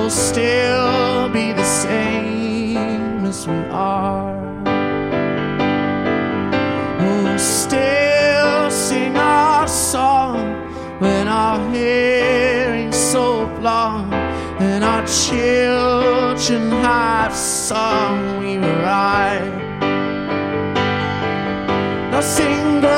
we'll still be the same as we are. We'll still sing our song when our hearing's so blonde, and our children have sung we were right. Now sing